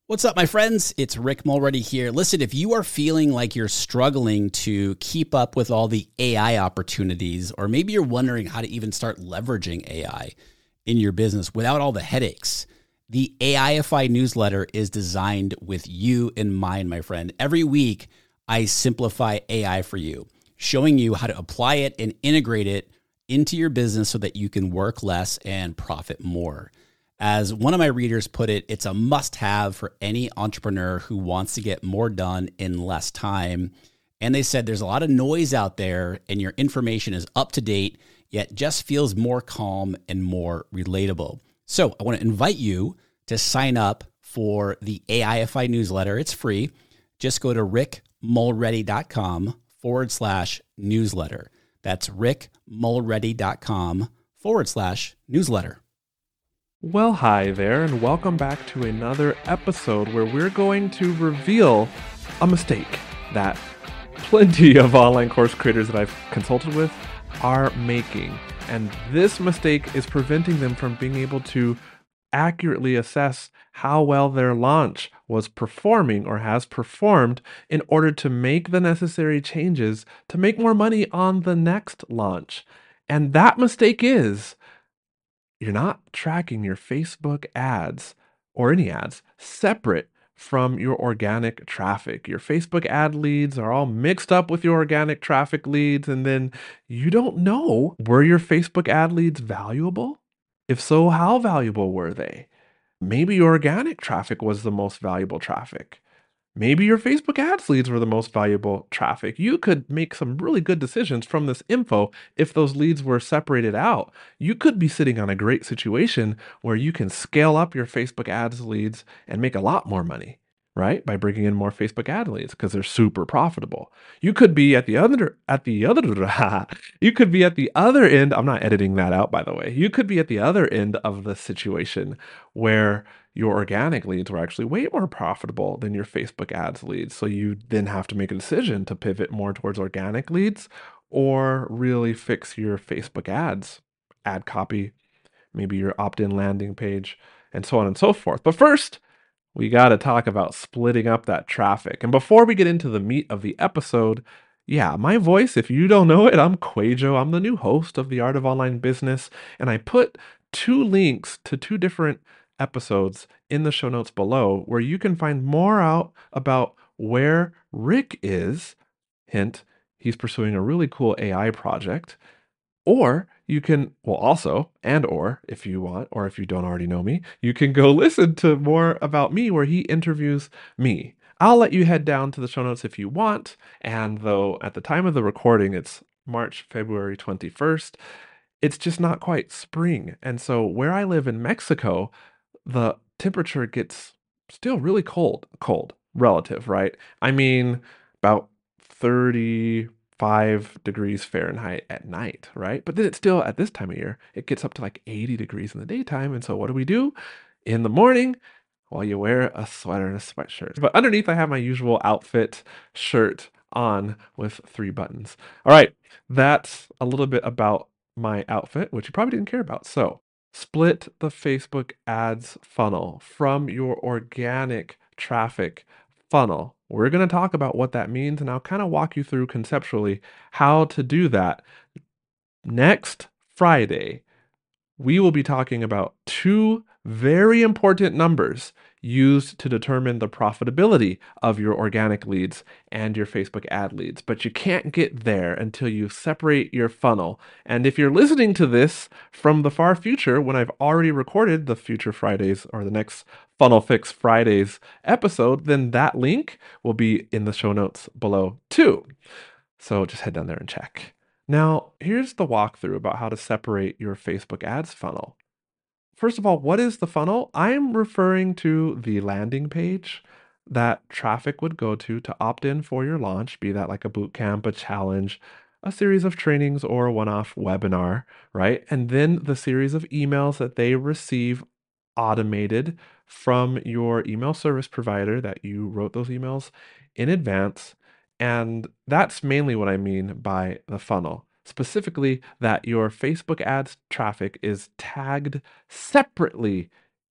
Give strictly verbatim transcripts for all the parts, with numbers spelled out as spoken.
What's up, my friends? It's Rick Mulready here. Listen, if you are feeling like you're struggling to keep up with all the A I opportunities, or maybe you're wondering how to even start leveraging A I in your business without all the headaches, the A I F I newsletter is designed with you in mind, my friend. Every week, I simplify A I for you, showing you how to apply it and integrate it into your business so that you can work less and profit more. As one of my readers put it, it's a must-have for any entrepreneur who wants to get more done in less time. And they said there's a lot of noise out there and your information is up to date, yet just feels more calm and more relatable. So I want to invite you to sign up for the A I F I newsletter. It's free. Just go to rickmulready.com forward slash newsletter. That's rickmulready.com forward slash newsletter. Well, hi there, and welcome back to another episode where we're going to reveal a mistake that plenty of online course creators that I've consulted with are making. And this mistake is preventing them from being able to accurately assess how well their launch was performing or has performed in order to make the necessary changes to make more money on the next launch. And that mistake is you're not tracking your Facebook ads or any ads separate from your organic traffic. Your Facebook ad leads are all mixed up with your organic traffic leads, and then you don't know, were your Facebook ad leads valuable? If so, how valuable were they? Maybe your organic traffic was the most valuable traffic. Maybe your Facebook ads leads were the most valuable traffic. You could make some really good decisions from this info if those leads were separated out. You could be sitting on a great situation where you can scale up your Facebook ads leads and make a lot more money, right? By bringing in more Facebook ad leads because they're super profitable. You could be at the other at the other you could be at the other end. I'm not editing that out, by the way. You could be at the other end of the situation where your organic leads were actually way more profitable than your Facebook ads leads. So you then have to make a decision to pivot more towards organic leads or really fix your Facebook ads, ad copy, maybe your opt-in landing page, and so on and so forth. But first, we got to talk about splitting up that traffic. And before we get into the meat of the episode, yeah, my voice, if you don't know it, I'm Quajo. I'm the new host of The Art of Online Business, and I put two links to two different episodes in the show notes below where you can find more out about where Rick is. Hint, he's pursuing a really cool A I project. Or you can, well, also, and or if you want, or if you don't already know me, you can go listen to more about me where he interviews me. I'll let you head down to the show notes if you want. And though at the time of the recording, it's March, February twenty-first, it's just not quite spring. And so where I live in Mexico, the temperature gets still really cold, cold, relative, right? I mean, about thirty-five degrees Fahrenheit at night, right? But then it's still, at this time of year, it gets up to like eighty degrees in the daytime. And so what do we do? In the morning, well, you wear a sweater and a sweatshirt. But underneath, I have my usual outfit shirt on with three buttons. All right, that's a little bit about my outfit, which you probably didn't care about. So split the Facebook ads funnel from your organic traffic funnel. We're going to talk about what that means, and I'll kind of walk you through conceptually how to do that. Next Friday, we will be talking about two very important numbers used to determine the profitability of your organic leads and your Facebook ad leads. But you can't get there until you separate your funnel. And if you're listening to this from the far future, when I've already recorded the future Fridays or the next Funnel Fix Fridays episode, then that link will be in the show notes below too. So just head down there and check. Now, here's the walkthrough about how to separate your Facebook ads funnel. First of all, what is the funnel? I'm referring to the landing page that traffic would go to to opt in for your launch, be that like a boot camp, a challenge, a series of trainings, or a one-off webinar, right? And then the series of emails that they receive automated from your email service provider that you wrote those emails in advance. And that's mainly what I mean by the funnel. Specifically, that your Facebook ads traffic is tagged separately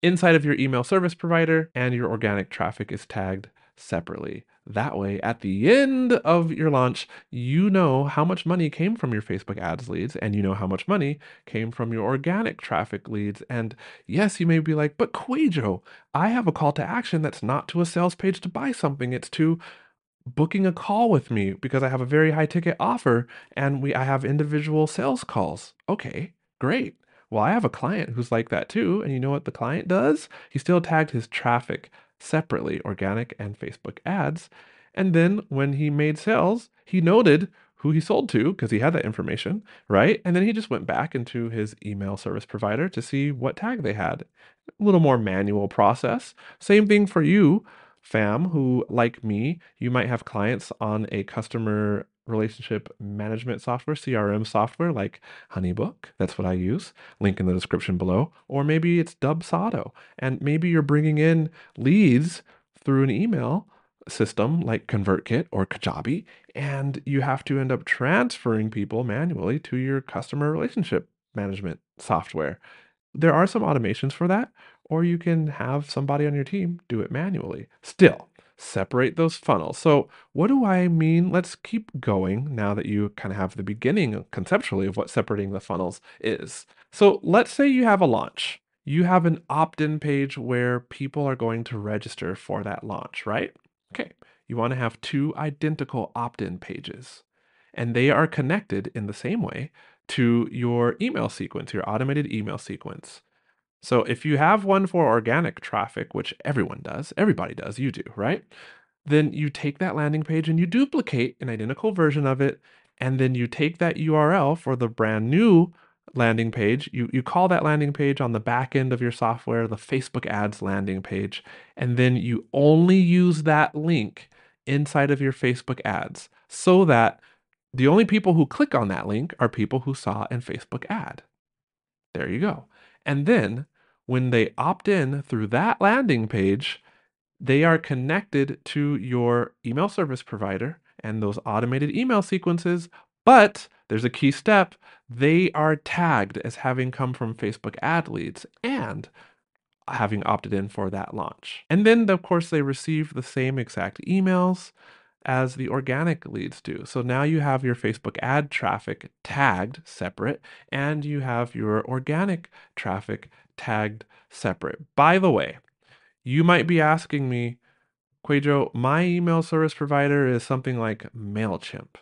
inside of your email service provider, and your organic traffic is tagged separately. That way, at the end of your launch, you know how much money came from your Facebook ads leads, and you know how much money came from your organic traffic leads. And yes, you may be like, but Quajo, I have a call to action that's not to a sales page to buy something. It's to booking a call with me because I have a very high ticket offer and we I have individual sales calls. Okay, great. Well, I have a client who's like that too. And you know what the client does? He still tagged his traffic separately, organic and Facebook ads. And then when he made sales, he noted who he sold to because he had that information, right? And then he just went back into his email service provider to see what tag they had. A little more manual process. Same thing for you, fam, who, like me, you might have clients on a customer relationship management software, C R M software like Honeybook. That's what I use. Link in the description below. Or maybe it's Dubsado. And maybe you're bringing in leads through an email system like ConvertKit or Kajabi, and you have to end up transferring people manually to your customer relationship management software. There are some automations for that, or you can have somebody on your team do it manually. Still, separate those funnels. So what do I mean? Let's keep going now that you kind of have the beginning conceptually of what separating the funnels is. So let's say you have a launch. You have an opt-in page where people are going to register for that launch, right? Okay, you want to have two identical opt-in pages, and they are connected in the same way to your email sequence, your automated email sequence. So if you have one for organic traffic, which everyone does, everybody does, you do, right? Then you take that landing page and you duplicate an identical version of it, and then you take that U R L for the brand new landing page. You, you call that landing page on the back end of your software, the Facebook ads landing page, and then you only use that link inside of your Facebook ads so that the only people who click on that link are people who saw an Facebook ad. There you go. And then when they opt in through that landing page, they are connected to your email service provider and those automated email sequences. But there's a key step. They are tagged as having come from Facebook ad leads and having opted in for that launch. And then, of course, they receive the same exact emails as the organic leads do. So now you have your Facebook ad traffic tagged separate, and you have your organic traffic tagged separate. By the way, you might be asking me, Quajo, my email service provider is something like MailChimp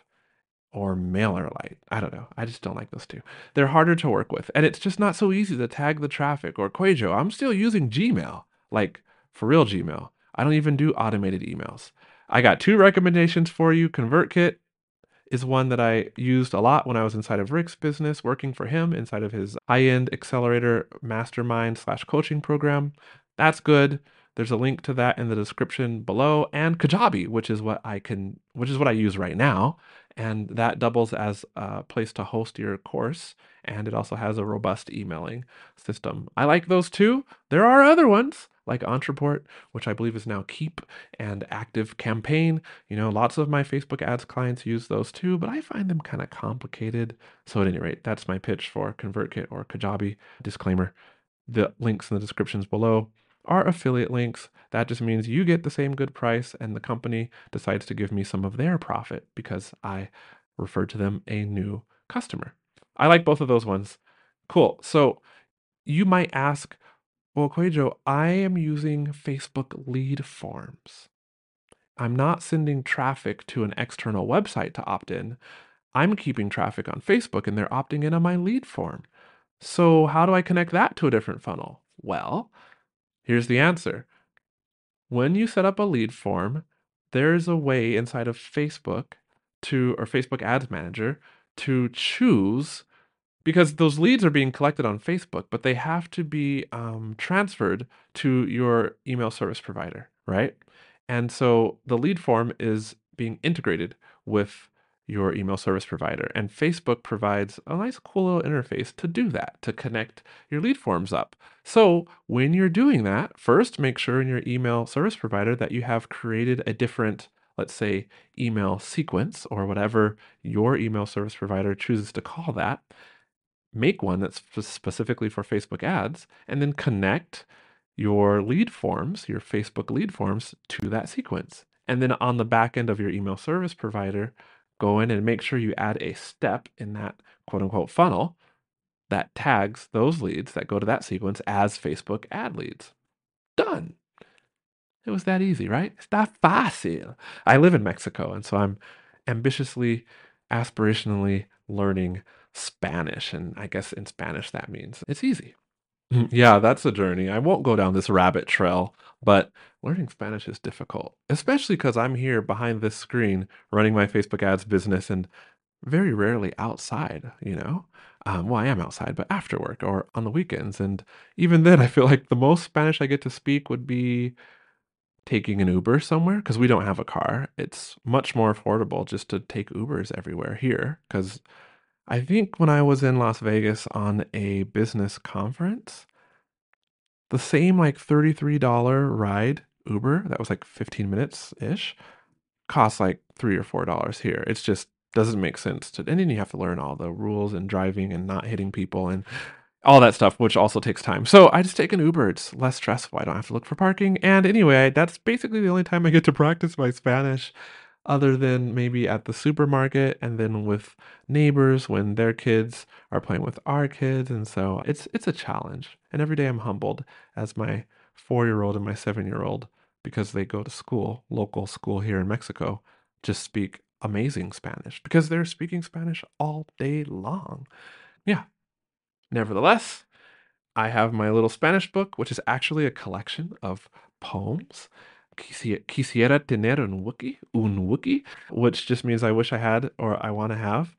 or MailerLite. I don't know. I just don't like those two. They're harder to work with, and it's just not so easy to tag the traffic. Or Quajo, I'm still using Gmail, like for real Gmail. I don't even do automated emails. I got two recommendations for you. ConvertKit is one that I used a lot when I was inside of Rick's business, working for him inside of his high-end accelerator mastermind slash coaching program. That's good. There's a link to that in the description below. And Kajabi, which is what I can, which is what I use right now. And that doubles as a place to host your course. And it also has a robust emailing system. I like those two. There are other ones like Entreport, which I believe is now Keep, and Active Campaign. You know, lots of my Facebook ads clients use those too, but I find them kind of complicated. So at any rate, that's my pitch for ConvertKit or Kajabi. Disclaimer, the links in the descriptions below are affiliate links. That just means you get the same good price and the company decides to give me some of their profit because I referred to them a new customer. I like both of those ones. Cool. So you might ask, well, Quajo, I am using Facebook lead forms. I'm not sending traffic to an external website to opt in. I'm keeping traffic on Facebook and they're opting in on my lead form. So how do I connect that to a different funnel? Well, here's the answer. When you set up a lead form, there's a way inside of Facebook to, or Facebook Ads Manager, to choose, because those leads are being collected on Facebook, but they have to be um, transferred to your email service provider, right? And so the lead form is being integrated with your email service provider. And Facebook provides a nice, cool little interface to do that, to connect your lead forms up. So when you're doing that, first make sure in your email service provider that you have created a different, let's say, email sequence or whatever your email service provider chooses to call that. Make one that's specifically for Facebook ads, and then connect your lead forms, your Facebook lead forms, to that sequence. And then on the back end of your email service provider, go in and make sure you add a step in that quote unquote funnel that tags those leads that go to that sequence as Facebook ad leads. Done. It was that easy, right? Está fácil. I live in Mexico, and so I'm ambitiously, aspirationally learning Spanish. And I guess in Spanish that means it's easy. Yeah, that's a journey. I won't go down this rabbit trail, but learning Spanish is difficult, especially because I'm here behind this screen running my Facebook ads business and very rarely outside, you know? Um, well, I am outside, but after work or on the weekends. And even then, I feel like the most Spanish I get to speak would be taking an Uber somewhere because we don't have a car. It's much more affordable just to take Ubers everywhere here because I think when I was in Las Vegas on a business conference, the same like thirty-three dollars ride Uber, that was like fifteen minutes-ish, costs like three or four dollars here. It's just doesn't make sense to, and then you have to learn all the rules and driving and not hitting people and all that stuff, which also takes time. So I just take an Uber. It's less stressful. I don't have to look for parking. And anyway, that's basically the only time I get to practice my Spanish, other than maybe at the supermarket and then with neighbors when their kids are playing with our kids. And so it's it's a challenge. And every day I'm humbled as my four-year-old and my seven-year-old, because they go to school, local school here in Mexico, just speak amazing Spanish because they're speaking Spanish all day long. Yeah. Nevertheless, I have my little Spanish book, which is actually a collection of poems. Quisiera tener un Wookiee, un Wookiee, which just means I wish I had or I want to have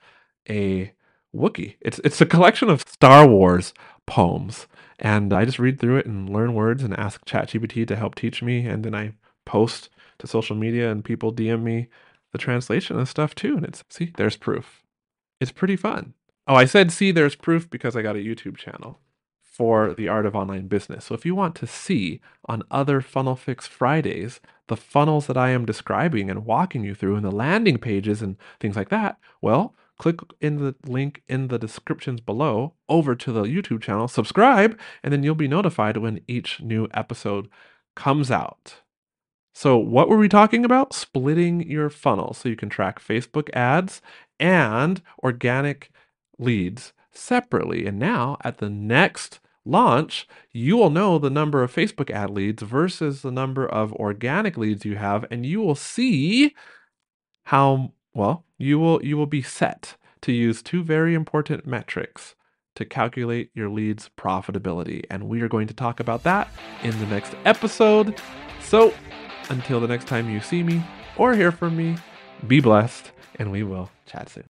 a Wookiee. It's it's a collection of Star Wars poems, and I just read through it and learn words and ask ChatGPT to help teach me, and then I post to social media and people D M me the translation and stuff too. And it's, see, there's proof. It's pretty fun. Oh, I said, see, there's proof because I got a YouTube channel for the Art of Online Business. So if you want to see on other Funnel Fix Fridays, the funnels that I am describing and walking you through and the landing pages and things like that, well, click in the link in the descriptions below over to the YouTube channel, subscribe, and then you'll be notified when each new episode comes out. So what were we talking about? Splitting your funnel so you can track Facebook ads and organic leads separately. And now at the next launch, you will know the number of Facebook ad leads versus the number of organic leads you have, and you will see how, well, you will you will be set to use two very important metrics to calculate your leads' profitability. And we are going to talk about that in the next episode. So until the next time you see me or hear from me, be blessed, and we will chat soon.